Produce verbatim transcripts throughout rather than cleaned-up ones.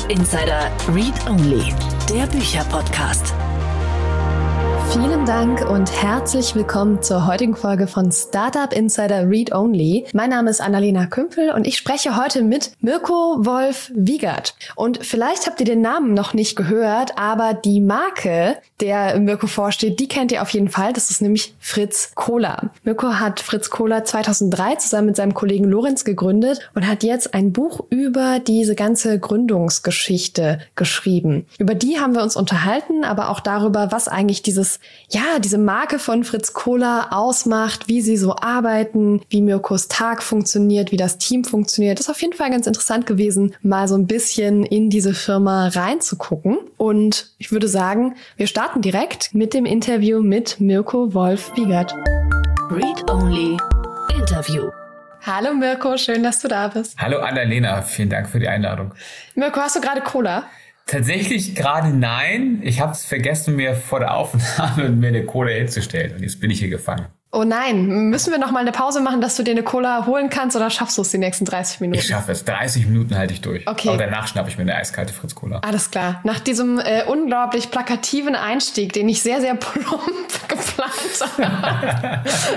Startup Insider Read Only, der Bücherpodcast. Vielen Dank und herzlich willkommen zur heutigen Folge von Startup Insider Read Only. Mein Name ist Annalena Kümpel und ich spreche heute mit Mirko Wolf-Wiegert. Und vielleicht habt ihr den Namen noch nicht gehört, aber die Marke, der Mirko vorsteht, die kennt ihr auf jeden Fall. Das ist nämlich Fritz Cola. Mirko hat Fritz Cola zweitausenddrei zusammen mit seinem Kollegen Lorenz gegründet und hat jetzt ein Buch über diese ganze Gründungsgeschichte geschrieben. Über die haben wir uns unterhalten, aber auch darüber, was eigentlich dieses ja, diese Marke von Fritz Cola ausmacht, wie sie so arbeiten, wie Mirkos Tag funktioniert, wie das Team funktioniert. Das ist auf jeden Fall ganz interessant gewesen, mal so ein bisschen in diese Firma reinzugucken. Und ich würde sagen, wir starten direkt mit dem Interview mit Mirko Wolf-Wiegert. Read Only Interview. Hallo Mirko, schön, dass du da bist. Hallo Annalena, vielen Dank für die Einladung. Mirko, hast du gerade Cola? Tatsächlich gerade nein. Ich habe es vergessen, mir vor der Aufnahme mir eine Cola hinzustellen. Und jetzt bin ich hier gefangen. Oh nein, müssen wir noch mal eine Pause machen, dass du dir eine Cola holen kannst oder schaffst du es die nächsten dreißig Minuten? Ich schaffe es. dreißig Minuten halte ich durch. Okay. Aber danach schnappe ich mir eine eiskalte Fritz Cola. Alles klar. Nach diesem äh, unglaublich plakativen Einstieg, den ich sehr, sehr plump geplant habe.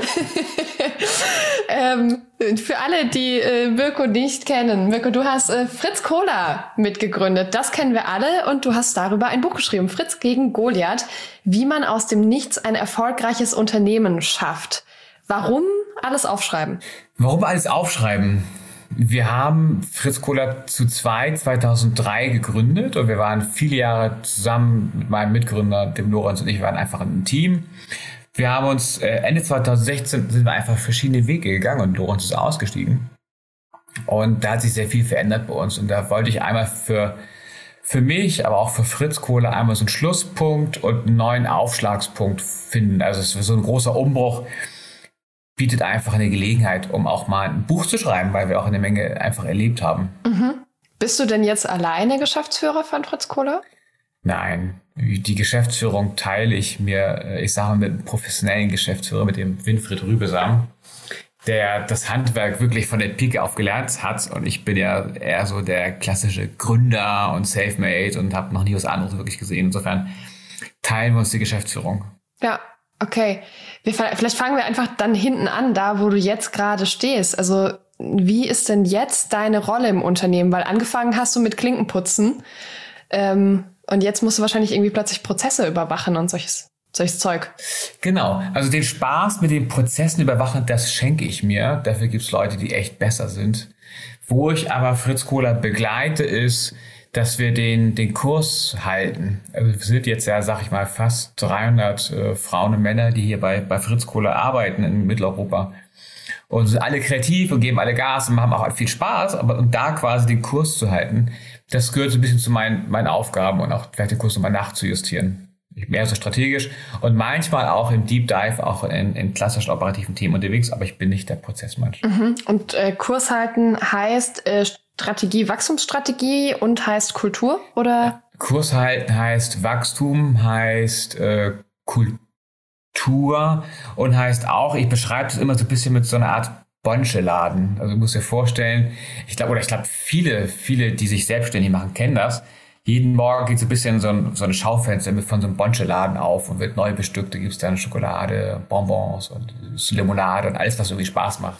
ähm, für alle, die äh, Mirko nicht kennen. Mirko, du hast äh, Fritz Cola mitgegründet. Das kennen wir alle und du hast darüber ein Buch geschrieben. Fritz gegen Goliath. Wie man aus dem Nichts ein erfolgreiches Unternehmen schafft. Warum alles aufschreiben? Warum alles aufschreiben? Wir haben Fritz Cola zu zweit zweitausenddrei gegründet und wir waren viele Jahre zusammen mit meinem Mitgründer, dem Lorenz und ich, waren einfach ein Team. Wir haben uns, äh, Ende zweitausendsechzehn sind wir einfach verschiedene Wege gegangen und Lorenz ist ausgestiegen. Und da hat sich sehr viel verändert bei uns und da wollte ich einmal für Für mich, aber auch für Fritz Cola einmal so einen Schlusspunkt und einen neuen Aufschlagspunkt finden. Also es ist so ein großer Umbruch, bietet einfach eine Gelegenheit, um auch mal ein Buch zu schreiben, weil wir auch eine Menge einfach erlebt haben. Mhm. Bist du denn jetzt alleine Geschäftsführer von Fritz Cola? Nein, die Geschäftsführung teile ich mir, ich sage mal, mit einem professionellen Geschäftsführer, mit dem Winfried Rübesam, der das Handwerk wirklich von der Pike auf gelernt hat. Und ich bin ja eher so der klassische Gründer und Selfmade und habe noch nie was anderes wirklich gesehen. Insofern teilen wir uns die Geschäftsführung. Ja, okay. Wir, vielleicht fangen wir einfach dann hinten an, da wo du jetzt gerade stehst. Also wie ist denn jetzt deine Rolle im Unternehmen? Weil angefangen hast du mit Klinkenputzen ähm, und jetzt musst du wahrscheinlich irgendwie plötzlich Prozesse überwachen und solches. Solches Zeug. Genau, also den Spaß mit den Prozessen überwachen, das schenke ich mir. Dafür gibt es Leute, die echt besser sind. Wo ich aber Fritz Cola begleite, ist, dass wir den, den Kurs halten. Also wir sind jetzt ja, sag ich mal, fast dreihundert äh, Frauen und Männer, die hier bei, bei Fritz Cola arbeiten in Mitteleuropa. Und sind alle kreativ und geben alle Gas und haben auch viel Spaß. Aber und da quasi den Kurs zu halten, das gehört so ein bisschen zu meinen, meinen Aufgaben und auch vielleicht den Kurs nochmal nachzujustieren. Mehr so strategisch und manchmal auch im Deep Dive, auch in, in klassischen operativen Themen unterwegs, aber ich bin nicht der Prozessmensch. Mhm. Und äh, Kurs halten heißt äh, Strategie, Wachstumsstrategie und heißt Kultur, oder? Ja. Kurs halten heißt Wachstum, heißt äh, Kultur und heißt auch, ich beschreibe es immer so ein bisschen mit so einer Art Bonche-Laden. Also du musst dir vorstellen, ich glaube, oder ich glaube, viele, viele, die sich selbstständig machen, kennen das. Jeden Morgen geht so ein bisschen so ein, so ein Schaufenster mit von so einem Bonche-Laden auf und wird neu bestückt. Da gibt es dann Schokolade, Bonbons und Limonade und alles, was irgendwie Spaß macht.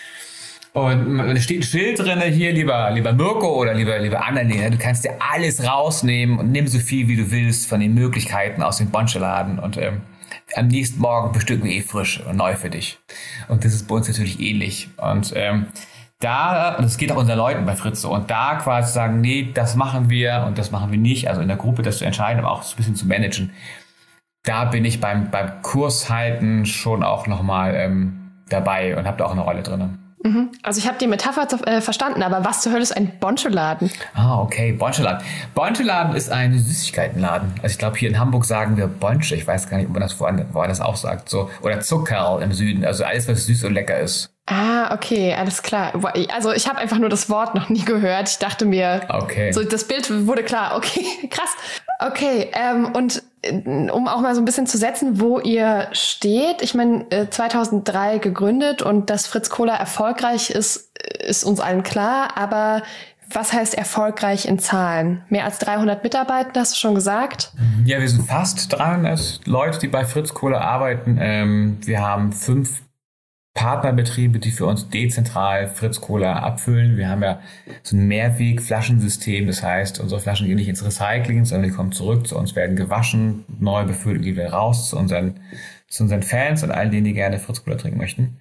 Und da steht ein Schild drin, hier, lieber, lieber Mirko oder lieber, lieber Annalena, du kannst dir alles rausnehmen und nimm so viel, wie du willst von den Möglichkeiten aus dem Bonche-Laden. Und ähm, am nächsten Morgen bestücken wir eh frisch und neu für dich. Und das ist bei uns natürlich ähnlich. Und ähm, Da, und das geht auch unseren Leuten bei Fritz so, und da quasi sagen, nee, das machen wir und das machen wir nicht, also in der Gruppe das zu entscheiden, aber auch so ein bisschen zu managen. Da bin ich beim, beim Kurshalten schon auch nochmal ähm, dabei und habe da auch eine Rolle drin. Mhm. Also ich habe die Metapher äh, verstanden, aber was zur Hölle ist ein Bonche-Laden? Ah, okay, Bonche-Laden. Bonche-Laden ist ein Süßigkeitenladen. Also ich glaube, hier in Hamburg sagen wir Bonche, ich weiß gar nicht, ob man das woanders auch sagt, so, oder Zuckerl im Süden, also alles, was süß und lecker ist. Ah, okay, alles klar. Also ich habe einfach nur das Wort noch nie gehört. Ich dachte mir, okay. So das Bild wurde klar. Okay, krass. Okay, ähm, und um auch mal so ein bisschen zu setzen, wo ihr steht. Ich meine, zweitausenddrei gegründet und dass Fritz Cola erfolgreich ist, ist uns allen klar. Aber Was heißt erfolgreich in Zahlen? Mehr als dreihundert Mitarbeiter, hast du schon gesagt? Ja, wir sind fast dreihundert Leute, die bei Fritz Cola arbeiten. Ähm, wir haben fünf Partnerbetriebe, die für uns dezentral Fritz Cola abfüllen. Wir haben ja so ein Mehrweg-Flaschensystem. Das heißt, unsere Flaschen gehen nicht ins Recycling, sondern die kommen zurück zu uns, werden gewaschen, neu befüllt und gehen wieder raus zu unseren, zu unseren Fans und allen, denen die gerne Fritz Cola trinken möchten.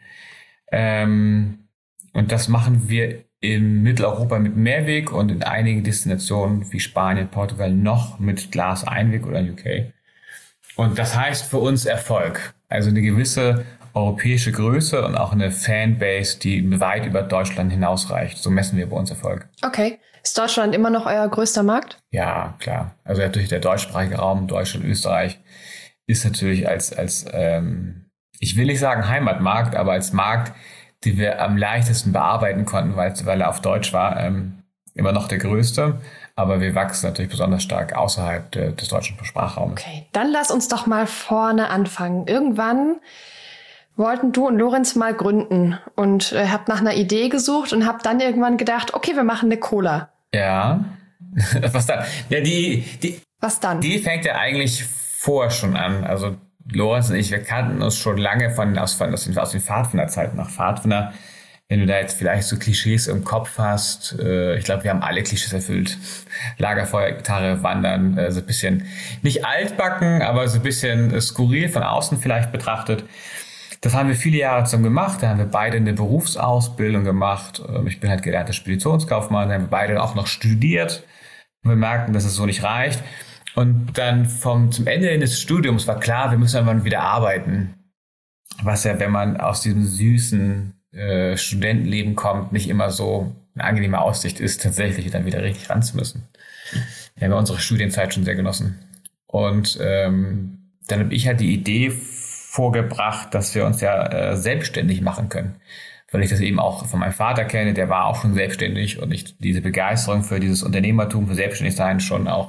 Ähm, und das machen wir in Mitteleuropa mit Mehrweg und in einigen Destinationen wie Spanien, Portugal noch mit Glas-Einweg oder U K. Und das heißt für uns Erfolg. Also eine gewisse europäische Größe und auch eine Fanbase, die weit über Deutschland hinausreicht. So messen wir bei uns Erfolg. Okay. Ist Deutschland immer noch euer größter Markt? Ja, klar. Also natürlich der deutschsprachige Raum, Deutschland, Österreich, ist natürlich als, als ähm, ich will nicht sagen Heimatmarkt, aber als Markt, die wir am leichtesten bearbeiten konnten, weil, weil er auf Deutsch war, ähm, immer noch der größte. Aber wir wachsen natürlich besonders stark außerhalb de, des deutschen Sprachraums. Okay, dann lass uns doch mal vorne anfangen. Irgendwann wollten du und Lorenz mal gründen und äh, habt nach einer Idee gesucht und habt dann irgendwann gedacht, okay, wir machen eine Cola. Ja, was dann? Ja, die, die, was dann? Die fängt ja eigentlich vorher schon an. Also Lorenz und ich, wir kannten uns schon lange von aus, von, aus den, aus den Pfadfinderzeiten nach Pfadfinder. Wenn du da jetzt vielleicht so Klischees im Kopf hast, äh, ich glaube, wir haben alle Klischees erfüllt. Lagerfeuer, Gitarre, Wandern, äh, so ein bisschen, nicht altbacken, aber so ein bisschen skurril von außen vielleicht betrachtet. Das haben wir viele Jahre zusammen gemacht. Da haben wir beide eine Berufsausbildung gemacht. Ich bin halt gelernter Speditionskaufmann. Da haben wir beide auch noch studiert. Und wir merkten, dass es so nicht reicht. Und dann vom, zum Ende des Studiums war klar, wir müssen irgendwann wieder arbeiten. Was ja, wenn man aus diesem süßen äh, Studentenleben kommt, nicht immer so eine angenehme Aussicht ist, tatsächlich dann wieder richtig ran zu müssen. Wir haben ja unsere Studienzeit schon sehr genossen. Und ähm, dann habe ich halt die Idee vorgebracht, dass wir uns ja äh, selbstständig machen können. Weil ich das eben auch von meinem Vater kenne, der war auch schon selbstständig und ich diese Begeisterung für dieses Unternehmertum, für Selbstständigsein schon auch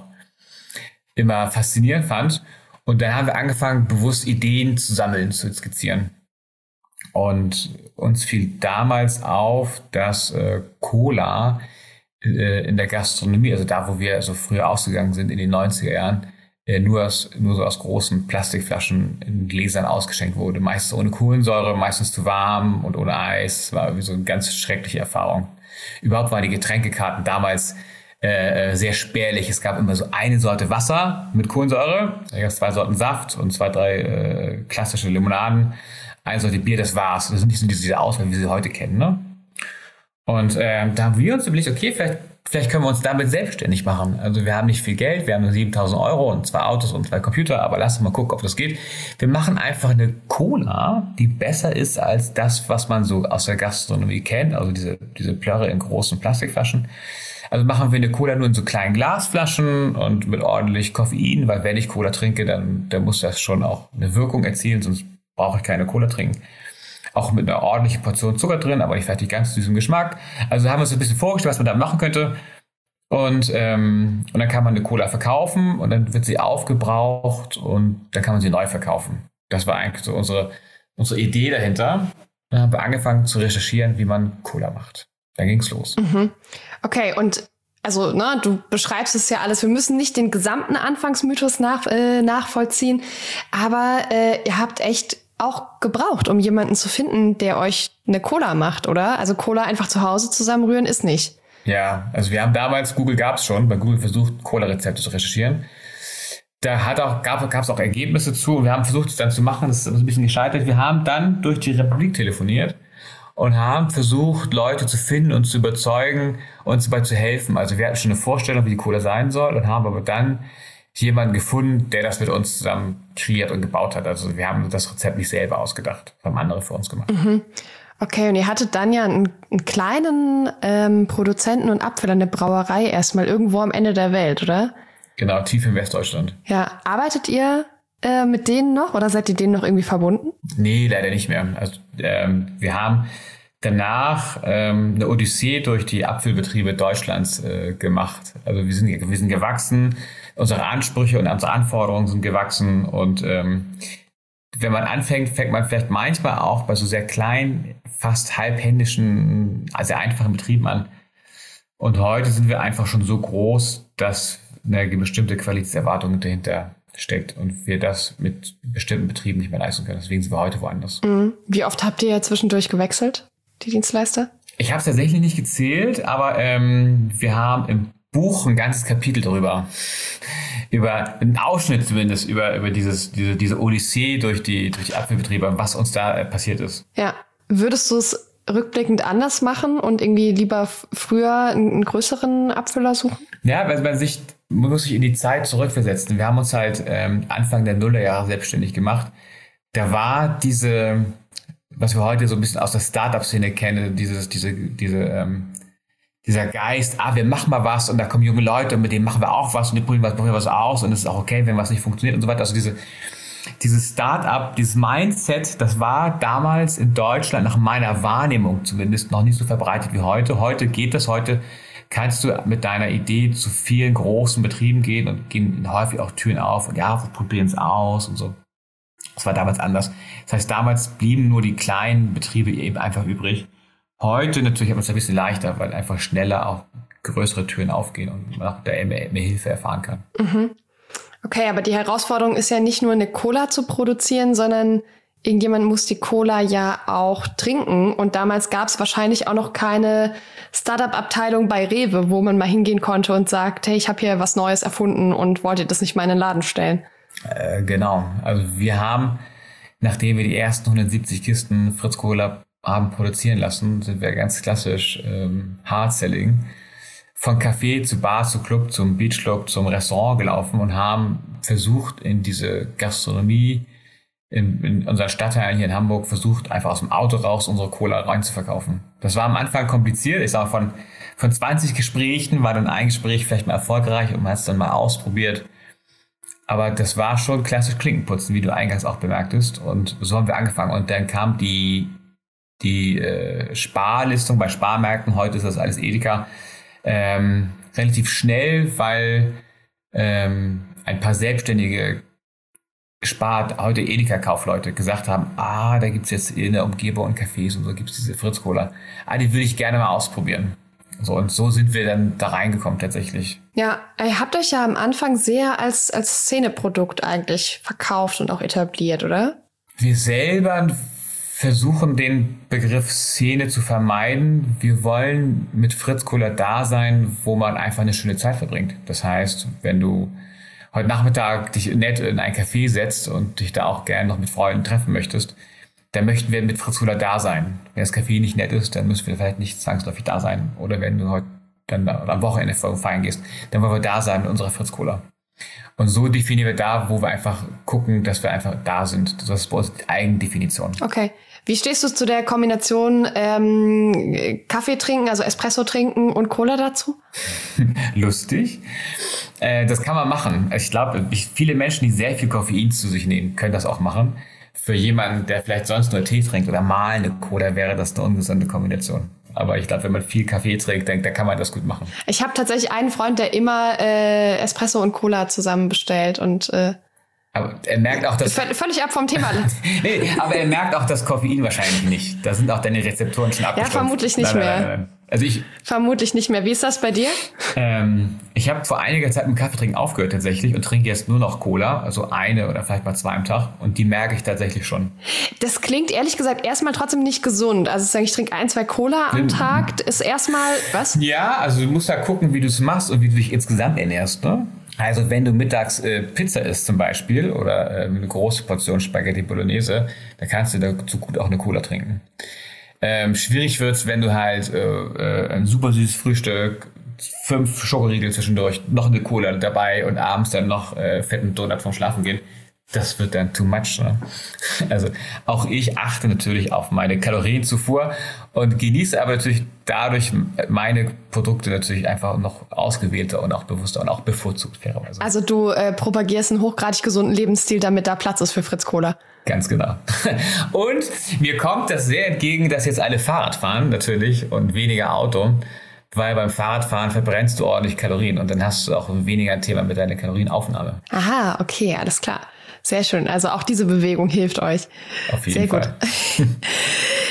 immer faszinierend fand. Und dann haben wir angefangen, bewusst Ideen zu sammeln, zu skizzieren. Und uns fiel damals auf, dass äh, Cola äh, in der Gastronomie, also da, wo wir so früher ausgegangen sind in den neunziger Jahren, Nur, aus, nur so aus großen Plastikflaschen in Gläsern ausgeschenkt wurde. Meistens ohne Kohlensäure, meistens zu warm und ohne Eis. War irgendwie so eine ganz schreckliche Erfahrung. Überhaupt waren die Getränkekarten damals äh, sehr spärlich. Es gab immer so eine Sorte Wasser mit Kohlensäure, da gab es zwei Sorten Saft und zwei, drei äh, klassische Limonaden. Eine Sorte Bier, das war's. Das sind nicht so diese Auswahl, wie wir sie heute kennen. Ne? Und äh, da haben wir uns überlegt, okay, vielleicht Vielleicht können wir uns damit selbstständig machen. Also wir haben nicht viel Geld, wir haben nur siebentausend Euro und zwei Autos und zwei Computer, aber lass uns mal gucken, ob das geht. Wir machen einfach eine Cola, die besser ist als das, was man so aus der Gastronomie kennt, also diese, diese Plörre in großen Plastikflaschen. Also machen wir eine Cola nur in so kleinen Glasflaschen und mit ordentlich Koffein, weil wenn ich Cola trinke, dann, dann muss das schon auch eine Wirkung erzielen, sonst brauche ich keine Cola trinken. Auch mit einer ordentlichen Portion Zucker drin, aber nicht vielleicht ganz süßen Geschmack. Also haben wir uns ein bisschen vorgestellt, was man da machen könnte. Und, ähm, und dann kann man eine Cola verkaufen und dann wird sie aufgebraucht und dann kann man sie neu verkaufen. Das war eigentlich so unsere, unsere Idee dahinter. Dann haben wir angefangen zu recherchieren, wie man Cola macht. Dann ging's los. Mhm. Okay, und also ne, du beschreibst es ja alles. Wir müssen nicht den gesamten Anfangsmythos nach, äh, nachvollziehen, aber äh, ihr habt echt auch gebraucht, um jemanden zu finden, der euch eine Cola macht, oder? Also Cola einfach zu Hause zusammenrühren ist nicht. Ja, also wir haben damals, Google gab es schon, bei Google versucht, Cola-Rezepte zu recherchieren. Da hat auch, gab es auch Ergebnisse zu und wir haben versucht, es dann zu machen. Das ist ein bisschen gescheitert. Wir haben dann durch die Republik telefoniert und haben versucht, Leute zu finden und zu überzeugen, uns dabei zu helfen. Also wir hatten schon eine Vorstellung, wie die Cola sein soll und haben aber dann jemanden gefunden, der das mit uns zusammen kreiert und gebaut hat. Also wir haben das Rezept nicht selber ausgedacht. Das haben andere für uns gemacht. Mhm. Okay, und ihr hattet dann ja einen, einen kleinen ähm, Produzenten und Abfüller, eine Brauerei erstmal irgendwo am Ende der Welt, oder? Genau, tief in Westdeutschland. Ja, arbeitet ihr äh, mit denen noch oder seid ihr denen noch irgendwie verbunden? Nee, leider nicht mehr. Also ähm, wir haben danach ähm, eine Odyssee durch die Apfelbetriebe Deutschlands äh, gemacht. Also wir sind, wir sind gewachsen, unsere Ansprüche und unsere Anforderungen sind gewachsen und ähm, wenn man anfängt, fängt man vielleicht manchmal auch bei so sehr kleinen, fast halbhändischen, also einfachen Betrieben an. Und heute sind wir einfach schon so groß, dass eine bestimmte Qualitätserwartung dahinter steckt und wir das mit bestimmten Betrieben nicht mehr leisten können. Deswegen sind wir heute woanders. Mhm. Wie oft habt ihr zwischendurch gewechselt, die Dienstleister? Ich habe es tatsächlich nicht gezählt, aber ähm, wir haben im Buch ein ganzes Kapitel darüber. Über einen Ausschnitt zumindest, über, über dieses, diese, diese Odyssee durch die, durch die Apfelbetriebe, was uns da äh, passiert ist. Ja. Würdest du es rückblickend anders machen und irgendwie lieber f- früher einen, einen größeren Abfüller suchen? Ja, weil man sich, man muss sich in die Zeit zurückversetzen. Wir haben uns halt ähm, Anfang der Nullerjahre selbstständig gemacht. Da war diese, was wir heute so ein bisschen aus der Startup-Szene kennen, dieses, diese, diese, ähm, dieser Geist, ah, wir machen mal was und da kommen junge Leute und mit denen machen wir auch was und die probieren was, probieren was aus und es ist auch okay, wenn was nicht funktioniert und so weiter. Also diese, dieses Start-up, dieses Mindset, das war damals in Deutschland nach meiner Wahrnehmung zumindest noch nicht so verbreitet wie heute. Heute geht das, heute kannst du mit deiner Idee zu vielen großen Betrieben gehen und gehen häufig auch Türen auf und ja, wir probieren es aus und so. Das war damals anders. Das heißt, damals blieben nur die kleinen Betriebe eben einfach übrig. Heute natürlich hat man es ein bisschen leichter, weil einfach schneller auch größere Türen aufgehen und man auch da mehr, mehr Hilfe erfahren kann. Mhm. Okay, aber die Herausforderung ist ja nicht nur eine Cola zu produzieren, sondern irgendjemand muss die Cola ja auch trinken. Und damals gab es wahrscheinlich auch noch keine Startup-Abteilung bei Rewe, wo man mal hingehen konnte und sagt, hey, ich habe hier was Neues erfunden und wollt ihr das nicht mal in den Laden stellen? Äh, genau. Also wir haben, nachdem wir die ersten hundertsiebzig Kisten Fritz Cola haben produzieren lassen, sind wir ganz klassisch ähm, Hard-Selling von Café zu Bar zu Club zum Beach Club zum Restaurant gelaufen und haben versucht, in diese Gastronomie in, in unseren Stadtteilen hier in Hamburg versucht, einfach aus dem Auto raus unsere Cola rein zu verkaufen. Das war am Anfang kompliziert. Ich sage, von, von zwanzig Gesprächen war dann ein Gespräch vielleicht mal erfolgreich und man hat es dann mal ausprobiert. Aber das war schon klassisch Klinkenputzen, wie du eingangs auch bemerktest. Und so haben wir angefangen. Und dann kam die die äh, Sparlistung bei Sparmärkten, heute ist das alles Edeka, ähm, relativ schnell, weil ähm, ein paar selbstständige Spar, heute Edeka-Kaufleute gesagt haben, ah, da gibt's jetzt in der Umgebung und Cafés und so gibt's diese Fritz-Cola. Ah, die würde ich gerne mal ausprobieren. So, und so sind wir dann da reingekommen tatsächlich. Ja, ihr habt euch ja am Anfang sehr als, als Szeneprodukt eigentlich verkauft und auch etabliert, oder? Wir selber versuchen, den Begriff Szene zu vermeiden. Wir wollen mit Fritz Cola da sein, wo man einfach eine schöne Zeit verbringt. Das heißt, wenn du heute Nachmittag dich nett in ein Café setzt und dich da auch gerne noch mit Freunden treffen möchtest, dann möchten wir mit Fritz Cola da sein. Wenn das Café nicht nett ist, dann müssen wir vielleicht nicht zwangsläufig da sein. Oder wenn du heute dann am Wochenende feiern gehst, dann wollen wir da sein mit unserer Fritz Cola. Und so definieren wir da, wo wir einfach gucken, dass wir einfach da sind. Das ist bei uns die Eigendefinition. Okay. Wie stehst du zu der Kombination ähm, Kaffee trinken, also Espresso trinken und Cola dazu? Lustig. Äh, das kann man machen. Ich glaube, viele Menschen, die sehr viel Koffein zu sich nehmen, können das auch machen. Für jemanden, der vielleicht sonst nur Tee trinkt oder mal eine Cola, wäre das eine ungesunde Kombination. Aber ich glaube, wenn man viel Kaffee trinkt, dann, dann kann man das gut machen. Ich habe tatsächlich einen Freund, der immer äh, Espresso und Cola zusammen bestellt und äh, aber er merkt auch, dass... Völlig ab vom Thema. nee, aber er merkt auch das Koffein wahrscheinlich nicht. Da sind auch deine Rezeptoren schon abgestumpft. Ja, vermutlich nicht nein, nein, mehr. Nein, nein. Also ich, vermutlich nicht mehr. Wie ist das bei dir? Ähm, ich habe vor einiger Zeit mit Kaffeetrinken aufgehört tatsächlich und trinke jetzt nur noch Cola, also eine oder vielleicht mal zwei am Tag und die merke ich tatsächlich schon. Das klingt ehrlich gesagt erstmal trotzdem nicht gesund. Also ich sage, ich trinke ein, zwei Cola am Tag, ist erstmal, was? Ja, also du musst da gucken, wie du es machst und wie du dich insgesamt ernährst, ne? Also wenn du mittags äh, Pizza isst zum Beispiel oder äh, eine große Portion Spaghetti Bolognese, dann kannst du dazu gut auch eine Cola trinken. Ähm, schwierig wird's, wenn du halt äh, äh, ein super süßes Frühstück, fünf Schokoriegel zwischendurch, noch eine Cola dabei und abends dann noch äh, fetten Donut vom Schlafengehen. Das wird dann too much. Ne? Also auch ich achte natürlich auf meine Kalorienzufuhr und genieße aber natürlich dadurch meine Produkte natürlich einfach noch ausgewählter und auch bewusster und auch bevorzugt fairerweise. Also du äh, propagierst einen hochgradig gesunden Lebensstil, damit da Platz ist für Fritz Cola. Ganz genau. Und mir kommt das sehr entgegen, dass jetzt alle Fahrrad fahren natürlich und weniger Auto, weil beim Fahrradfahren verbrennst du ordentlich Kalorien und dann hast du auch weniger ein Thema mit deiner Kalorienaufnahme. Aha, okay, alles klar. Sehr schön. Also auch diese Bewegung hilft euch. Auf jeden Sehr Fall. Gut.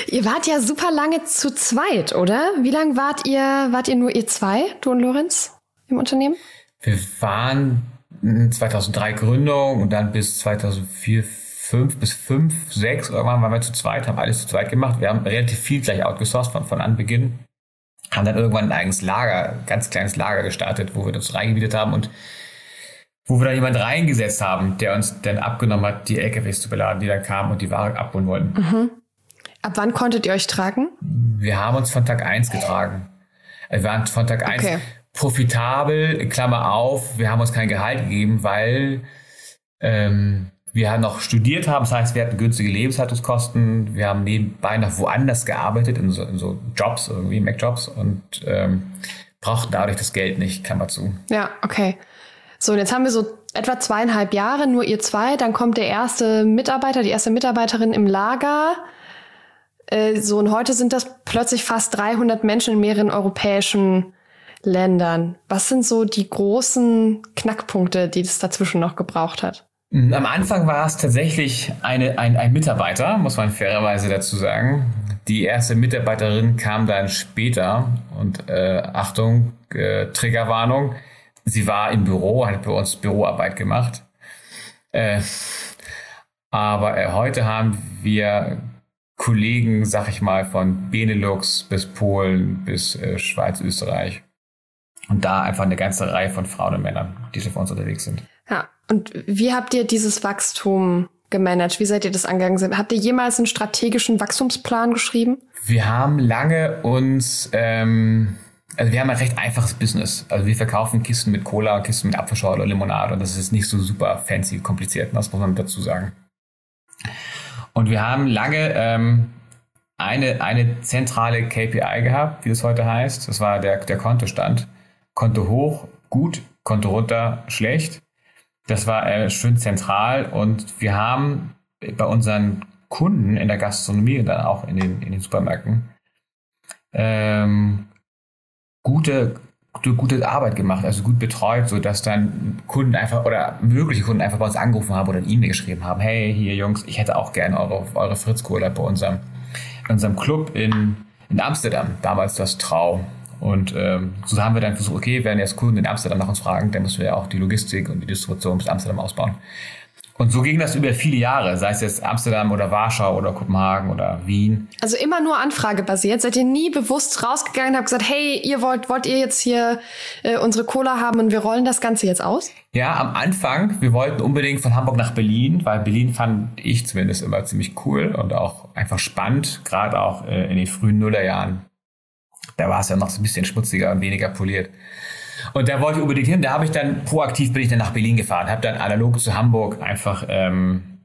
Ihr wart ja super lange zu zweit, oder? Wie lange wart ihr, wart ihr nur ihr zwei, du und Lorenz, im Unternehmen? Wir waren zweitausenddrei Gründung und dann bis zweitausendvier, fünf bis fünf, sechs irgendwann waren wir zu zweit, haben alles zu zweit gemacht. Wir haben relativ viel gleich outgesourced von, von Anbeginn. Haben dann irgendwann ein eigenes Lager, ganz kleines Lager gestartet, wo wir uns reingemietet haben und wo wir dann jemanden reingesetzt haben, der uns dann abgenommen hat, die L K Ws zu beladen, die dann kamen und die Ware abholen wollten. Mhm. Ab wann konntet ihr euch tragen? Wir haben uns von Tag eins getragen. Wir waren von Tag eins okay. profitabel, Klammer auf, wir haben uns kein Gehalt gegeben, weil ähm, wir haben noch studiert haben, das heißt, wir hatten günstige Lebenshaltungskosten, wir haben nebenbei noch woanders gearbeitet, in so, in so Jobs, irgendwie Mac-Jobs und ähm, brauchten dadurch das Geld nicht, Klammer zu. Ja, okay. So, und jetzt haben wir so etwa zweieinhalb Jahre, nur ihr zwei, dann kommt der erste Mitarbeiter, die erste Mitarbeiterin im Lager. Äh, so, und heute sind das plötzlich fast dreihundert Menschen in mehreren europäischen Ländern. Was sind so die großen Knackpunkte, die es dazwischen noch gebraucht hat? Am Anfang war es tatsächlich eine, ein, ein Mitarbeiter, muss man fairerweise dazu sagen. Die erste Mitarbeiterin kam dann später und äh, Achtung, äh, Triggerwarnung, sie war im Büro, hat bei uns Büroarbeit gemacht. Äh, aber äh, heute haben wir Kollegen, sag ich mal, von Benelux bis Polen bis äh, Schweiz, Österreich. Und da einfach eine ganze Reihe von Frauen und Männern, die für uns unterwegs sind. Ja, und wie habt ihr dieses Wachstum gemanagt? Wie seid ihr das angegangen? Habt ihr jemals einen strategischen Wachstumsplan geschrieben? Wir haben lange uns, ähm, also wir haben ein recht einfaches Business. Also wir verkaufen Kisten mit Cola, Kisten mit Apfelschorle oder Limonade und das ist nicht so super fancy, kompliziert, das muss man dazu sagen. Und wir haben lange ähm, eine, eine zentrale K P I gehabt, wie das heute heißt. Das war der, der Kontostand. Konto hoch, gut, Konto runter, schlecht. Das war äh, schön zentral und wir haben bei unseren Kunden in der Gastronomie und dann auch in den, in den Supermärkten ähm, gute, gute, gute Arbeit gemacht, also gut betreut, sodass dann Kunden einfach oder mögliche Kunden einfach bei uns angerufen haben oder eine E-Mail geschrieben haben, hey, hier Jungs, ich hätte auch gerne eure, eure Fritz-Cola bei unserem, in unserem Club in, in Amsterdam, damals das Trau. Und ähm, so haben wir dann versucht, okay, wenn jetzt Kunden in Amsterdam nach uns fragen, dann müssen wir ja auch die Logistik und die Distribution bis Amsterdam ausbauen. Und so ging das über viele Jahre, sei es jetzt Amsterdam oder Warschau oder Kopenhagen oder Wien. Also immer nur anfragebasiert? Seid ihr nie bewusst rausgegangen und habt gesagt, hey, ihr wollt, wollt ihr jetzt hier äh, unsere Cola haben und wir rollen das Ganze jetzt aus? Ja, am Anfang, wir wollten unbedingt von Hamburg nach Berlin, weil Berlin fand ich zumindest immer ziemlich cool und auch einfach spannend, gerade auch äh, in den frühen Nullerjahren. Da war es ja noch so ein bisschen schmutziger und weniger poliert. Und da wollte ich unbedingt hin. Da habe ich dann proaktiv bin ich dann nach Berlin gefahren, habe dann analog zu Hamburg einfach ähm,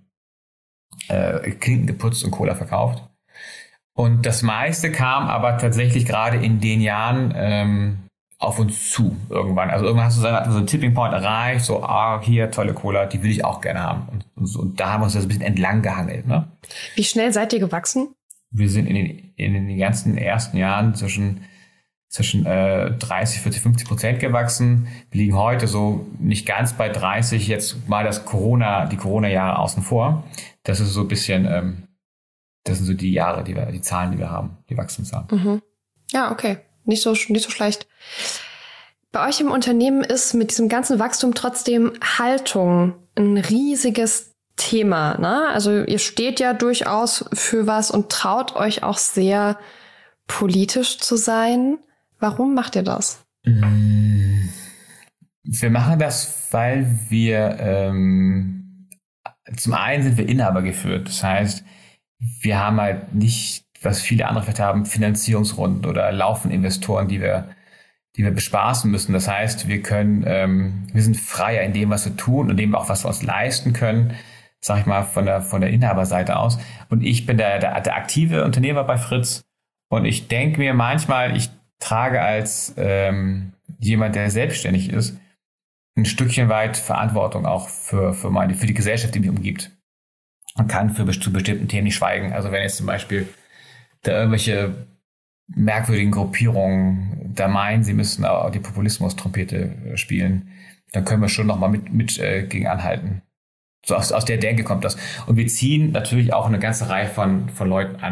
äh, Klinken geputzt und Cola verkauft. Und das meiste kam aber tatsächlich gerade in den Jahren ähm, auf uns zu irgendwann. Also irgendwann hast du so einen, so einen Tipping Point erreicht, so, ah, hier, tolle Cola, die will ich auch gerne haben. Und, und, so, und da haben wir uns das ein bisschen entlang gehangelt. Ne? Wie schnell seid ihr gewachsen? Wir sind in den, in den ganzen ersten Jahren zwischen, zwischen äh, dreißig, vierzig, fünfzig Prozent gewachsen. Wir liegen heute so nicht ganz bei dreißig, jetzt mal das Corona, die Corona-Jahre außen vor. Das ist so ein bisschen, ähm, das sind so die Jahre, die wir, die Zahlen, die wir haben, die Wachstumszahlen. Mhm. Ja, okay. Nicht so, nicht so schlecht. Bei euch im Unternehmen ist mit diesem ganzen Wachstum trotzdem Haltung ein riesiges Thema, ne? Also ihr steht ja durchaus für was und traut euch auch sehr politisch zu sein. Warum macht ihr das? Wir machen das, weil wir ähm, zum einen sind wir Inhaber geführt. Das heißt, wir haben halt nicht, was viele andere vielleicht haben, Finanzierungsrunden oder laufende Investoren, die wir, die wir bespaßen müssen. Das heißt, wir können, ähm, wir sind freier in dem, was wir tun und dem auch, was wir uns leisten können. Sag ich mal, von der, von der Inhaberseite aus. Und ich bin der, der, der aktive Unternehmer bei Fritz. Und ich denke mir manchmal, ich trage als ähm, jemand, der selbstständig ist, ein Stückchen weit Verantwortung auch für, für, meine, für die Gesellschaft, die mich umgibt. Man kann für zu bestimmten Themen nicht schweigen. Also wenn jetzt zum Beispiel da irgendwelche merkwürdigen Gruppierungen da meinen, sie müssen auch die Populismus-Trompete spielen, dann können wir schon nochmal mit, mit äh, gegen anhalten. So aus, aus der Denke kommt das. Und wir ziehen natürlich auch eine ganze Reihe von, von Leuten an,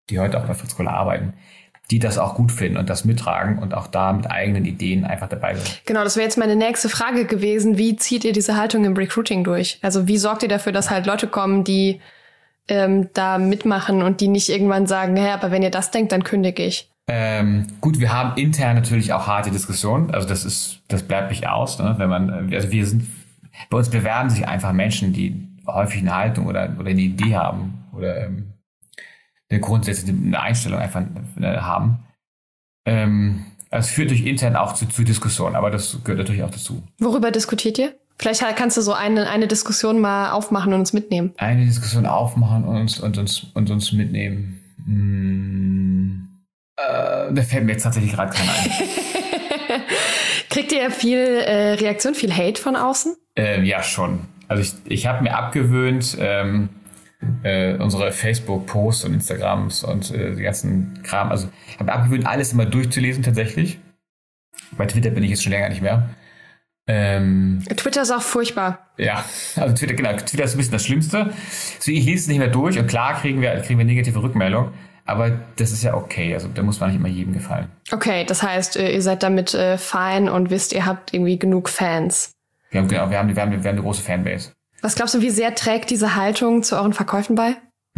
die heute auch bei Fritz Cola arbeiten, die das auch gut finden und das mittragen und auch da mit eigenen Ideen einfach dabei sind. Genau, das wäre jetzt meine nächste Frage gewesen. Wie zieht ihr diese Haltung im Recruiting durch? Also wie sorgt ihr dafür, dass halt Leute kommen, die ähm, da mitmachen und die nicht irgendwann sagen, hey, aber wenn ihr das denkt, dann kündige ich? Ähm, gut, wir haben intern natürlich auch harte Diskussionen. Also das ist, das bleibt nicht aus, ne? Wenn man, also wir sind, bei uns bewerben sich einfach Menschen, die häufig eine Haltung oder, oder eine Idee haben oder ähm, eine grundsätzliche eine Einstellung einfach äh, haben. Ähm, also es führt durch intern auch zu, zu Diskussionen, aber das gehört natürlich auch dazu. Worüber diskutiert ihr? Vielleicht kannst du so eine, eine Diskussion mal aufmachen und uns mitnehmen. Eine Diskussion aufmachen und uns, und uns, und uns mitnehmen. Hm. Äh, da fällt mir jetzt tatsächlich gerade keiner ein. Kriegt ihr viel äh, Reaktion, viel Hate von außen? Ähm, ja, schon. Also ich, ich habe mir abgewöhnt, ähm, äh, unsere Facebook-Posts und Instagrams und äh, die ganzen Kram, also ich habe mir abgewöhnt, alles immer durchzulesen tatsächlich. Bei Twitter bin ich jetzt schon länger nicht mehr. Ähm, Twitter ist auch furchtbar. Ja, also Twitter, genau, Twitter ist ein bisschen das Schlimmste. Deswegen, ich lese es nicht mehr durch und klar kriegen wir, kriegen wir negative Rückmeldungen. Aber das ist ja okay, also da muss man nicht immer jedem gefallen. Okay, das heißt, ihr seid damit äh, fein und wisst, ihr habt irgendwie genug Fans. Wir haben, genau, wir haben, wir haben, wir haben eine große Fanbase. Was glaubst du, wie sehr trägt diese Haltung zu euren Verkäufen bei?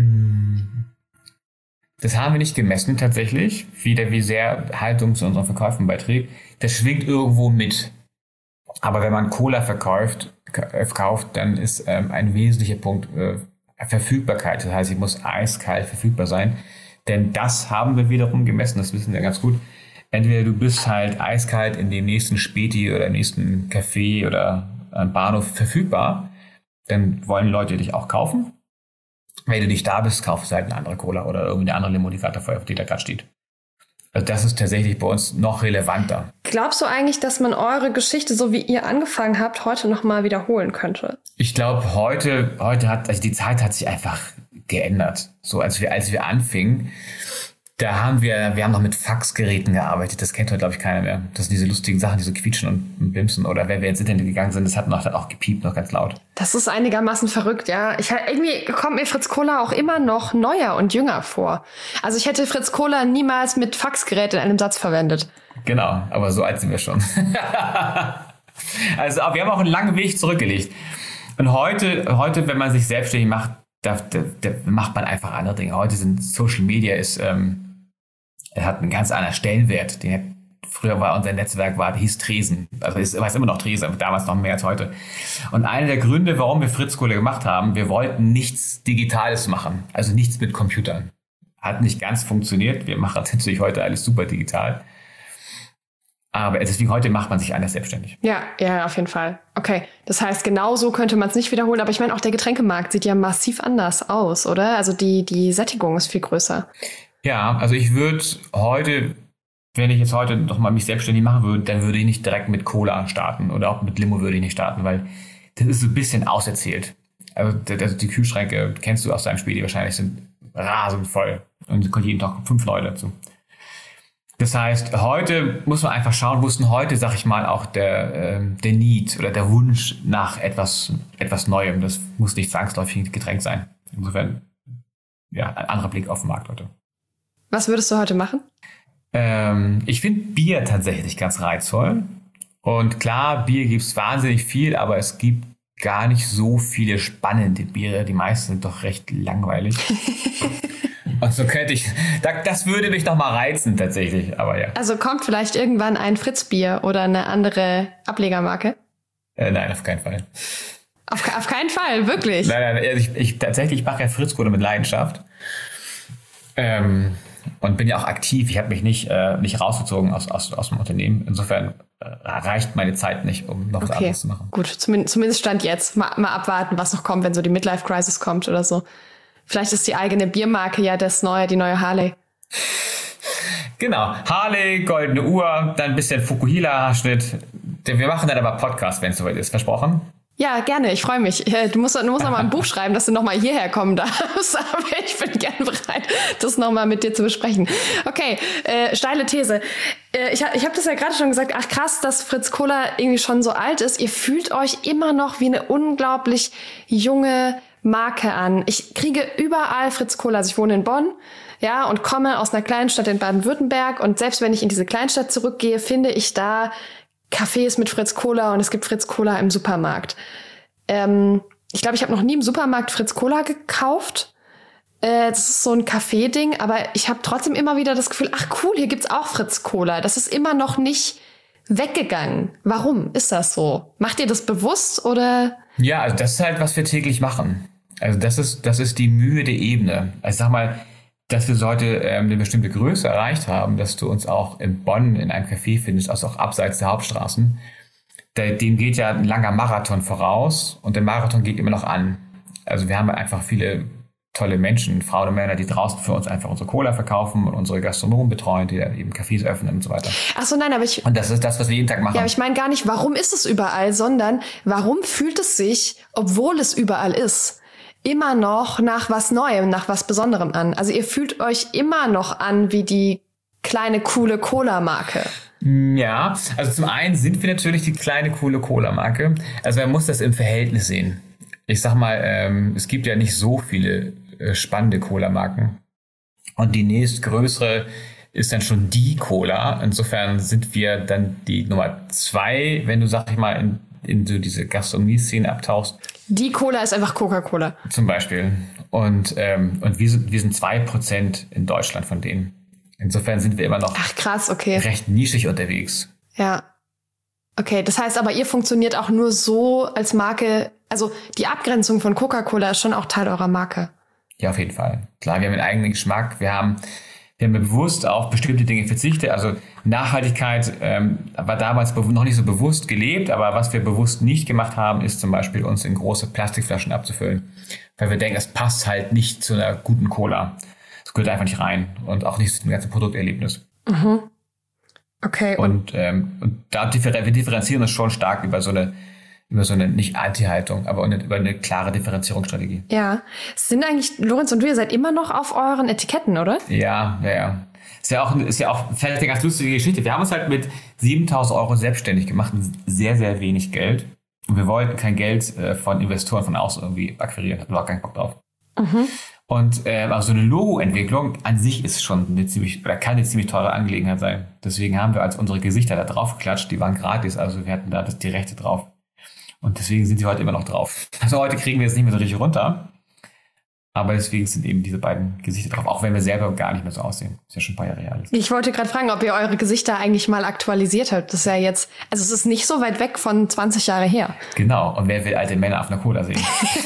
Das haben wir nicht gemessen tatsächlich, wie, der, wie sehr Haltung zu unseren Verkäufen beiträgt. Das schwingt irgendwo mit. Aber wenn man Cola verkauft, verkauft dann ist ähm, ein wesentlicher Punkt äh, Verfügbarkeit. Das heißt, sie muss eiskalt verfügbar sein. Denn das haben wir wiederum gemessen, das wissen wir ganz gut. Entweder du bist halt eiskalt in dem nächsten Späti oder im nächsten Café oder am Bahnhof verfügbar, dann wollen Leute dich auch kaufen. Wenn du nicht da bist, kaufst du halt eine andere Cola oder irgendeine andere Limo, die gerade davor, auf die da gerade steht. Also das ist tatsächlich bei uns noch relevanter. Glaubst du eigentlich, dass man eure Geschichte, so wie ihr angefangen habt, heute nochmal wiederholen könnte? Ich glaube, heute, heute hat, also die Zeit hat sich einfach geändert. So, als wir, als wir anfingen, da haben wir, wir haben noch mit Faxgeräten gearbeitet. Das kennt heute, glaube ich, keiner mehr. Das sind diese lustigen Sachen, die so quietschen und bimsen. Oder wenn wir ins Internet gegangen sind, das hat noch, hat auch gepiept, noch ganz laut. Das ist einigermaßen verrückt, ja. Ich, irgendwie kommt mir Fritz Cola auch immer noch neuer und jünger vor. Also ich hätte Fritz Cola niemals mit Faxgerät in einem Satz verwendet. Genau, aber so alt sind wir schon. Also wir haben auch einen langen Weg zurückgelegt. Und heute, heute, wenn man sich selbstständig macht, da, da, da macht man einfach andere Dinge. Heute sind Social Media ist, ähm, hat einen ganz anderen Stellenwert. Den hat, früher war unser Netzwerk, war, hieß Tresen. Also es war immer noch Tresen, aber damals noch mehr als heute. Und einer der Gründe, warum wir Fritz Cola gemacht haben, wir wollten nichts Digitales machen. Also nichts mit Computern. Hat nicht ganz funktioniert. Wir machen natürlich heute alles super digital. Aber deswegen heute macht man sich anders selbstständig. Ja, ja, auf jeden Fall. Okay, das heißt, genau so könnte man es nicht wiederholen. Aber ich meine, auch der Getränkemarkt sieht ja massiv anders aus, oder? Also die, die Sättigung ist viel größer. Ja, also ich würde heute, wenn ich jetzt heute noch mal mich selbstständig machen würde, dann würde ich nicht direkt mit Cola starten oder auch mit Limo würde ich nicht starten, weil das ist so ein bisschen auserzählt. Also die Kühlschränke, kennst du aus deinem Spiel, die wahrscheinlich sind rasend voll. Und es kommt jeden Tag fünf Leute dazu. Das heißt, heute muss man einfach schauen, wo ist denn heute, sag ich mal, auch der, äh, der Need oder der Wunsch nach etwas, etwas Neuem. Das muss nicht zwangsläufig ein Getränk sein. Insofern, ja, ein anderer Blick auf den Markt heute. Was würdest du heute machen? Ähm, ich finde Bier tatsächlich ganz reizvoll. Und klar, Bier gibt es wahnsinnig viel, aber es gibt gar nicht so viele spannende Biere. Die meisten sind doch recht langweilig. Und so könnte ich, das würde mich noch mal reizen tatsächlich, aber ja. Also kommt vielleicht irgendwann ein Fritz-Bier oder eine andere Ablegermarke? Äh, nein, auf keinen Fall. Auf, auf keinen Fall, wirklich? Nein, nein, ich, ich tatsächlich mache ja Fritz Cola mit Leidenschaft. Ähm, und bin ja auch aktiv. Ich habe mich nicht, äh, nicht rausgezogen aus, aus, aus dem Unternehmen. Insofern äh, reicht meine Zeit nicht, um noch was okay. anderes zu machen. Gut, zumindest, zumindest Stand jetzt. Mal, mal abwarten, was noch kommt, wenn so die Midlife-Crisis kommt oder so. Vielleicht ist die eigene Biermarke ja das neue, die neue Harley. Genau, Harley, goldene Uhr, dann ein bisschen Fukuhila-Schnitt. Wir machen dann aber Podcast, wenn es soweit ist. Versprochen? Ja, gerne, ich freue mich. Du musst, du musst noch mal ein Buch schreiben, dass du noch mal hierher kommen darfst. Aber ich bin gerne bereit, das noch mal mit dir zu besprechen. Okay, äh, steile These. Äh, ich ich habe das ja gerade schon gesagt. Ach krass, dass Fritz Cola irgendwie schon so alt ist. Ihr fühlt euch immer noch wie eine unglaublich junge Marke an. Ich kriege überall Fritz Cola. Also ich wohne in Bonn, ja, und komme aus einer kleinen Stadt in Baden-Württemberg. Und selbst wenn ich in diese Kleinstadt zurückgehe, finde ich da Cafés mit Fritz Cola und es gibt Fritz Cola im Supermarkt. Ähm, ich glaube, ich habe noch nie im Supermarkt Fritz Cola gekauft. Äh, das ist so ein Kaffee-Ding, aber ich habe trotzdem immer wieder das Gefühl, ach cool, hier gibt's auch Fritz Cola. Das ist immer noch nicht weggegangen. Warum ist das so? Macht ihr das bewusst oder? Ja, also das ist halt, was wir täglich machen. Also das ist, das ist die Mühe der Ebene. Also sag mal, dass wir so heute ähm, eine bestimmte Größe erreicht haben, dass du uns auch in Bonn in einem Café findest, also auch abseits der Hauptstraßen. Dem geht ja ein langer Marathon voraus und der Marathon geht immer noch an. Also wir haben einfach viele tolle Menschen, Frauen und Männer, die draußen für uns einfach unsere Cola verkaufen und unsere Gastronomen betreuen, die dann eben Cafés öffnen und so weiter. Ach so, nein, aber ich... Und das ist das, was wir jeden Tag machen. Ja, aber ich meine gar nicht, warum ist es überall, sondern warum fühlt es sich, obwohl es überall ist, immer noch nach was Neuem, nach was Besonderem an? Also ihr fühlt euch immer noch an wie die kleine, coole Cola-Marke. Ja, also zum einen sind wir natürlich die kleine, coole Cola-Marke. Also man muss das im Verhältnis sehen. Ich sag mal, ähm, es gibt ja nicht so viele äh, spannende Cola-Marken. Und die nächstgrößere ist dann schon die Cola. Insofern sind wir dann die Nummer zwei, wenn du, sag ich mal, in, in so diese Gastronomie-Szene abtauchst. Die Cola ist einfach Coca-Cola. Zum Beispiel. Und, ähm, und wir sind, wir sind zwei Prozent in Deutschland von denen. Insofern sind wir immer noch Ach, krass, okay. recht nischig unterwegs. Ja. Okay, das heißt aber, ihr funktioniert auch nur so als Marke, also die Abgrenzung von Coca-Cola ist schon auch Teil eurer Marke. Ja, auf jeden Fall. Klar, wir haben einen eigenen Geschmack. Wir haben, wir haben bewusst auf bestimmte Dinge verzichtet. Also Nachhaltigkeit ähm, war damals noch nicht so bewusst gelebt, aber was wir bewusst nicht gemacht haben, ist zum Beispiel uns in große Plastikflaschen abzufüllen. Weil wir denken, es passt halt nicht zu einer guten Cola. Das gehört einfach nicht rein und auch nicht zu dem ganzen Produkterlebnis. Mhm. Okay. Und, und, ähm, und da differ- wir differenzieren uns schon stark über so eine, über so eine, nicht Anti-Haltung, aber eine, über eine klare Differenzierungsstrategie. Ja. Sind eigentlich, Lorenz und du, ihr seid immer noch auf euren Etiketten, oder? Ja, ja, ja. Ist ja auch, ist ja auch vielleicht eine ganz lustige Geschichte. Wir haben uns halt mit siebentausend Euro selbstständig gemacht, sehr, sehr wenig Geld. Und wir wollten kein Geld äh, von Investoren von außen irgendwie akquirieren, hatten wir auch keinen Bock drauf. Mhm. Und äh, also eine Logo-Entwicklung an sich ist schon eine ziemlich, oder kann eine ziemlich teure Angelegenheit sein. Deswegen haben wir als unsere Gesichter da drauf geklatscht, die waren gratis, also wir hatten da das, die Rechte drauf. Und deswegen sind sie heute immer noch drauf. Also heute kriegen wir es nicht mehr so richtig runter. Aber deswegen sind eben diese beiden Gesichter drauf, auch wenn wir selber gar nicht mehr so aussehen. Ist ja schon ein paar Jahre her alles. Ich wollte gerade fragen, ob ihr eure Gesichter eigentlich mal aktualisiert habt. Das ist ja jetzt, also es ist nicht so weit weg von zwanzig Jahre her. Genau, und wer will alte Männer auf einer Cola sehen?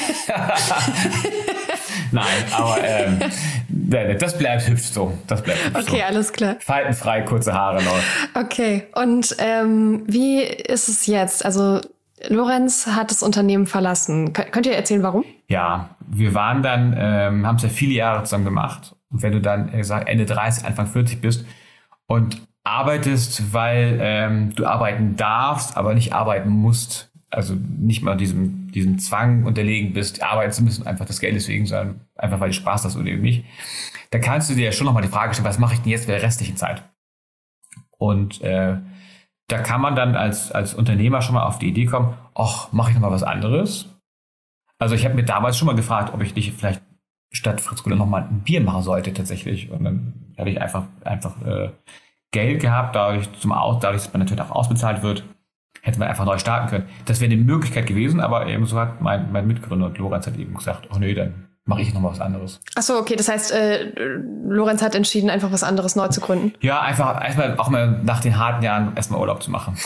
Nein, aber ähm, das bleibt hübsch so. Das bleibt hübsch okay, so. Alles klar. Faltenfrei, kurze Haare noch. Okay, und ähm, wie ist es jetzt? Also Lorenz hat das Unternehmen verlassen. Kön- könnt ihr erzählen, warum? Ja, wir waren dann, ähm, haben es ja viele Jahre zusammen gemacht. Und wenn du dann äh, sag, Ende dreißig, Anfang vierzig bist und arbeitest, weil ähm, du arbeiten darfst, aber nicht arbeiten musst, also nicht mal diesem, diesem Zwang unterlegen bist, arbeiten zu müssen, einfach des Geldes wegen, sondern einfach, weil du Spaß hast oder eben nicht, da kannst du dir ja schon nochmal die Frage stellen, was mache ich denn jetzt mit der restlichen Zeit? Und äh, da kann man dann als, als Unternehmer schon mal auf die Idee kommen, ach, mache ich nochmal was anderes? Also ich habe mir damals schon mal gefragt, ob ich nicht vielleicht statt Fritz Cola nochmal ein Bier machen sollte tatsächlich. Und dann habe ich einfach, einfach äh, Geld gehabt, dadurch, zum Aus, dadurch, dass man natürlich auch ausbezahlt wird, hätte man einfach neu starten können. Das wäre eine Möglichkeit gewesen, aber eben so hat mein, mein Mitgründer Lorenz hat eben gesagt, ach nee, dann mache ich nochmal was anderes. Ach so, okay, das heißt, äh, Lorenz hat entschieden, einfach was anderes neu zu gründen. Ja, einfach erstmal auch mal nach den harten Jahren erstmal Urlaub zu machen.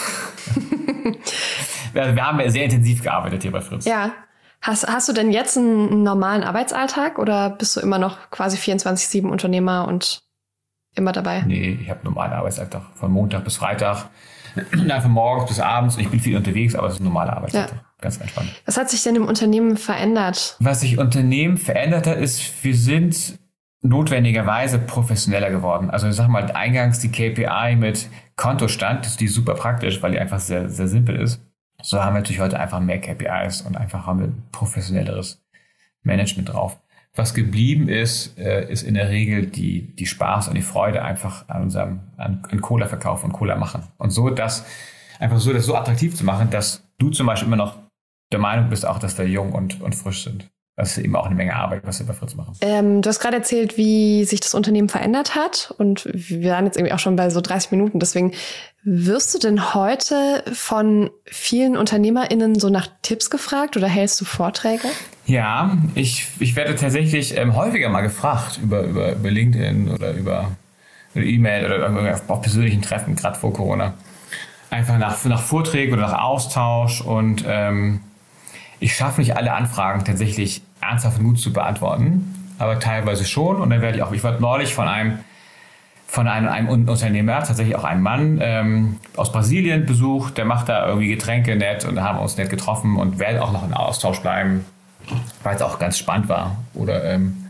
wir, wir haben ja sehr intensiv gearbeitet hier bei Fritz. Ja. Hast, hast du denn jetzt einen normalen Arbeitsalltag oder bist du immer noch quasi vierundzwanzig sieben Unternehmer und immer dabei? Nee, ich habe einen normalen Arbeitsalltag von Montag bis Freitag. Dann von morgens bis abends. Ich bin viel unterwegs, aber es ist ein normaler Arbeitsalltag. Ja. Ganz entspannt. Was hat sich denn im Unternehmen verändert? Was sich im Unternehmen verändert hat, ist, wir sind notwendigerweise professioneller geworden. Also ich sag mal, eingangs die K P I mit Kontostand, die ist super praktisch, weil die einfach sehr, sehr simpel ist. So haben wir natürlich heute einfach mehr K P Is und einfach haben wir professionelleres Management drauf. Was geblieben ist, äh, ist in der Regel die, die Spaß und die Freude einfach an unserem, an, an Cola-Verkauf und Cola machen. Und so das, einfach so, das so attraktiv zu machen, dass du zum Beispiel immer noch der Meinung bist auch, dass wir jung und, und frisch sind. Das ist eben auch eine Menge Arbeit, was wir bei Fritz machen. Ähm, du hast gerade erzählt, wie sich das Unternehmen verändert hat. Und wir waren jetzt irgendwie auch schon bei so dreißig Minuten. Deswegen, wirst du denn heute von vielen UnternehmerInnen so nach Tipps gefragt oder hältst du Vorträge? Ja, ich, ich werde tatsächlich ähm, häufiger mal gefragt über, über, über LinkedIn oder über, über E-Mail oder auf persönlichen Treffen, gerade vor Corona. Einfach nach, nach Vorträgen oder nach Austausch. Und ähm, ich schaffe nicht alle Anfragen tatsächlich ernsthaft und gut zu beantworten, aber teilweise schon. Und dann werde ich auch, ich wurde neulich von einem von einem, einem Unternehmer, tatsächlich auch einem Mann ähm, aus Brasilien besucht, der macht da irgendwie Getränke nett und da haben wir uns nett getroffen und werden auch noch in Austausch bleiben, weil es auch ganz spannend war. Oder ähm,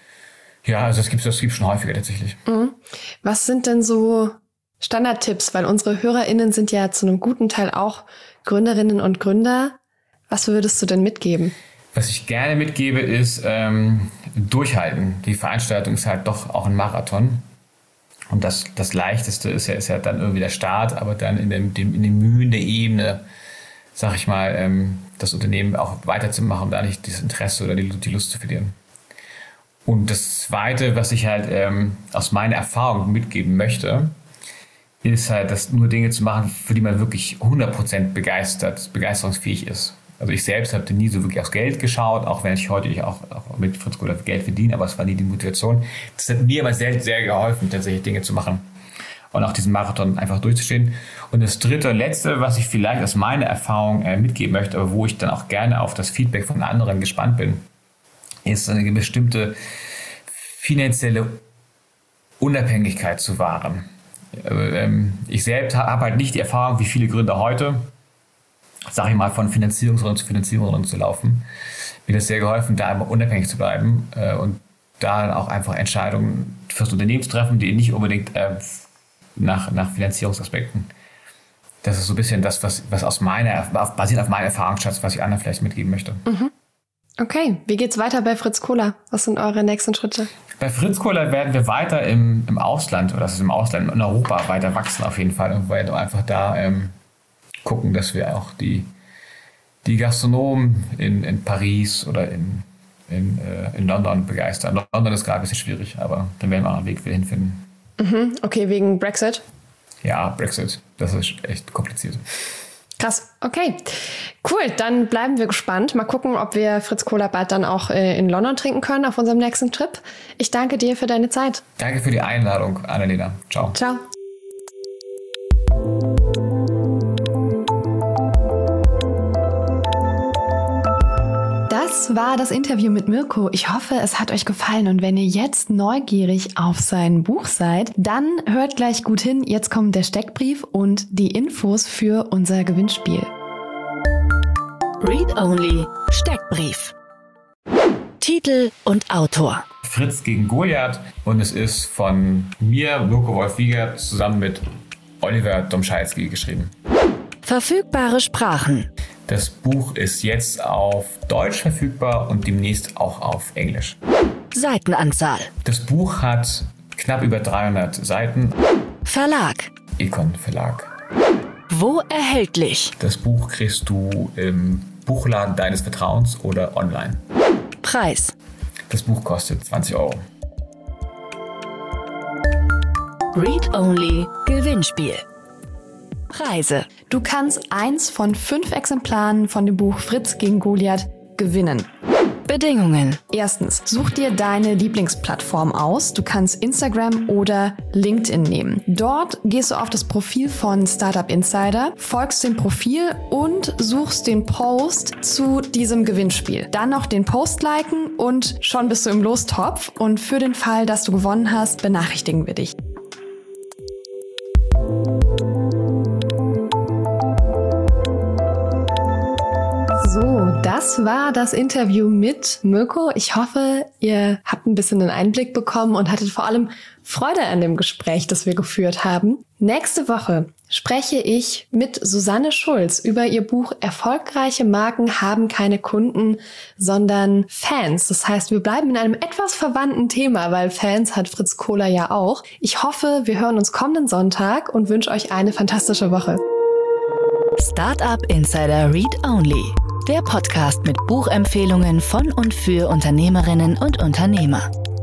ja, also das gibt es das gibt's schon häufiger tatsächlich. Mhm. Was sind denn so Standardtipps? Weil unsere HörerInnen sind ja zu einem guten Teil auch Gründerinnen und Gründer. Was würdest du denn mitgeben? Was ich gerne mitgebe, ist ähm, durchhalten. Die Veranstaltung ist halt doch auch ein Marathon. Und das, das Leichteste ist ja, ist ja dann irgendwie der Start, aber dann in, dem, dem, in den Mühen der Ebene, sag ich mal, ähm, das Unternehmen auch weiterzumachen, da nicht das Interesse oder die, die Lust zu verlieren. Und das Zweite, was ich halt ähm, aus meiner Erfahrung mitgeben möchte, ist halt, dass nur Dinge zu machen, für die man wirklich hundert Prozent begeistert, begeisterungsfähig ist. Also ich selbst habe nie so wirklich aufs Geld geschaut, auch wenn ich heute auch, auch mit Fritz Kohler Geld verdiene, aber es war nie die Motivation. Das hat mir aber sehr, sehr geholfen, tatsächlich Dinge zu machen und auch diesen Marathon einfach durchzustehen. Und das dritte und letzte, was ich vielleicht aus meiner Erfahrung äh, mitgeben möchte, aber wo ich dann auch gerne auf das Feedback von anderen gespannt bin, ist eine bestimmte finanzielle Unabhängigkeit zu wahren. Ähm, ich selbst habe halt nicht die Erfahrung, wie viele Gründer heute, sage ich mal, von Finanzierungsrunde zu Finanzierungsrunde zu laufen. Mir hat das sehr geholfen, da immer unabhängig zu bleiben äh, und da auch einfach Entscheidungen fürs Unternehmen zu treffen, die nicht unbedingt äh, nach, nach Finanzierungsaspekten. Das ist so ein bisschen das, was, was aus meiner, basiert auf meinem Erfahrungsschatz, was ich anderen vielleicht mitgeben möchte. Mhm. Okay, wie geht's weiter bei Fritz Kohler? Was sind eure nächsten Schritte? Bei Fritz Kohler werden wir weiter im, im Ausland, oder das ist im Ausland, in Europa weiter wachsen auf jeden Fall und werden einfach da ähm, gucken, dass wir auch die, die Gastronomen in, in Paris oder in, in, äh, in London begeistern. London ist gerade ein bisschen schwierig, aber dann werden wir auch einen Weg wieder hinfinden. Mhm, okay, wegen Brexit? Ja, Brexit, das ist echt kompliziert. Krass, okay. Cool, dann bleiben wir gespannt. Mal gucken, ob wir Fritz Kohler bald dann auch äh, in London trinken können auf unserem nächsten Trip. Ich danke dir für deine Zeit. Danke für die Einladung, Annalena. Ciao. Ciao. Das war das Interview mit Mirko. Ich hoffe, es hat euch gefallen und wenn ihr jetzt neugierig auf sein Buch seid, dann hört gleich gut hin. Jetzt kommt der Steckbrief und die Infos für unser Gewinnspiel. Read Only Steckbrief. Titel und Autor. Fritz gegen Goliath und es ist von mir, Mirko Wolf-Wiegert, zusammen mit Oliver Domschalski geschrieben. Verfügbare Sprachen. Das Buch ist jetzt auf Deutsch verfügbar und demnächst auch auf Englisch. Seitenanzahl. Das Buch hat knapp über dreihundert Seiten. Verlag. Econ Verlag. Wo erhältlich? Das Buch kriegst du im Buchladen deines Vertrauens oder online. Preis. Das Buch kostet zwanzig Euro. Read Only Gewinnspiel. Preise. Du kannst eins von fünf Exemplaren von dem Buch Fritz gegen Goliath gewinnen. Bedingungen. Erstens, such dir deine Lieblingsplattform aus. Du kannst Instagram oder LinkedIn nehmen. Dort gehst du auf das Profil von Startup Insider, folgst dem Profil und suchst den Post zu diesem Gewinnspiel. Dann noch den Post liken und schon bist du im Lostopf. Und für den Fall, dass du gewonnen hast, benachrichtigen wir dich. So, das war das Interview mit Mirko. Ich hoffe, ihr habt ein bisschen einen Einblick bekommen und hattet vor allem Freude an dem Gespräch, das wir geführt haben. Nächste Woche spreche ich mit Susanne Schulz über ihr Buch Erfolgreiche Marken haben keine Kunden, sondern Fans. Das heißt, wir bleiben in einem etwas verwandten Thema, weil Fans hat Fritz Kohler ja auch. Ich hoffe, wir hören uns kommenden Sonntag und wünsche euch eine fantastische Woche. Startup Insider Read Only. der Podcast mit Buchempfehlungen von und für Unternehmerinnen und Unternehmer.